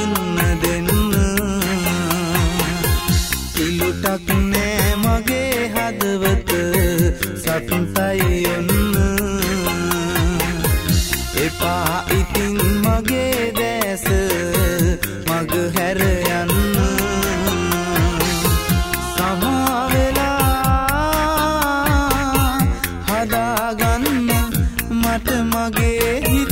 දෙන්න කිලුටක් නෑ මගේ හදවත සතුටයි ඔන්න එපා ඉතින් මගේ දැස මග හැර යන්න සමා වෙලා හදාගන්න මට මගේ හිත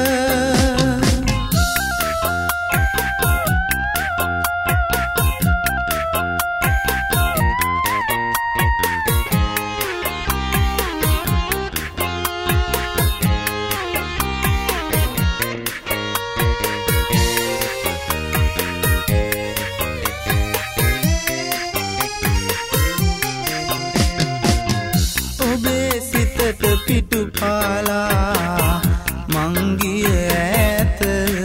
පිටු පාලා මංගිය ඇත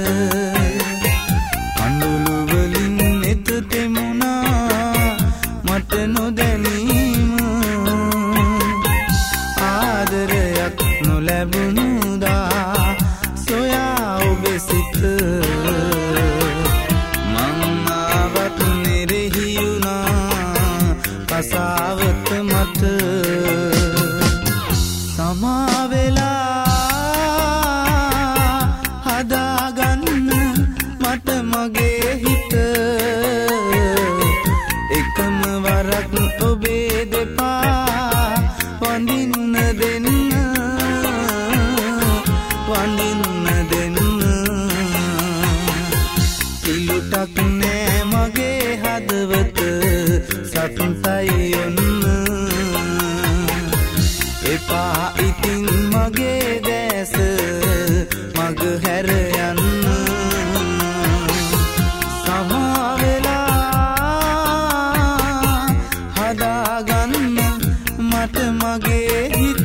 කඳුළු වලින් එත තෙමුණා මට නොදැනීම ආදරයක් නොලැබුණුදා සොයා ඔබේ සිත මං ආවත් නිරහියුණා කසාවත මත සමා වෙලා හදාගන්න මට මගේ හිත එකම වරක් ඔබේ දෙපා වඳින්න දෙන්න කිලුටක් නෑ මගේ හදවත සතුටයි ඔන්න එපා ඉතින් මගේ දැස මග හැර යන්න සමා වෙලා හදාගන්න මට මගේ හිත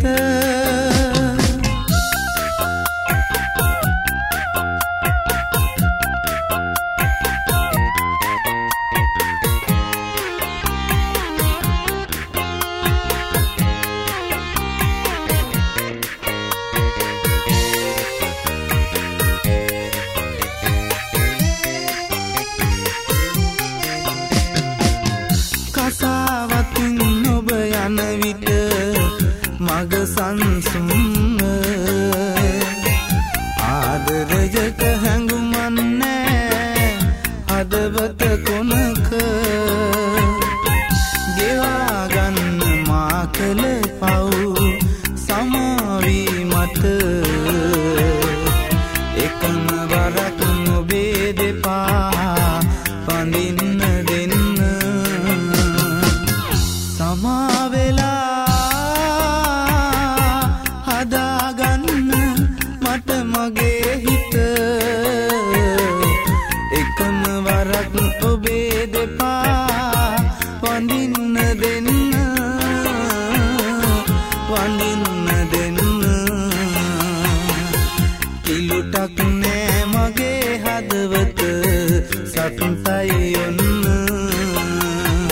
කසාවතින් ඔබ යන විට මග සංසුන්ව ආදරයක හැඟුමක් නෑ හදවත කොනක ගෙවා ගන්න මා කළ පව් සමාවී මට එකම වරක් ඔබේ දෙපා වඳින්න දෙන්න සමා වෙලා හදාගන්න මට මගේ හිත එකම වරක් ඔබේ දෙපා වඳින්න දෙන්න කිලුටක් නෑ මගේ හදවත සතුටයි ඔන්න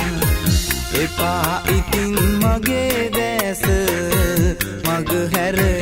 එපා ඉතින් මගේ දැස මග හැර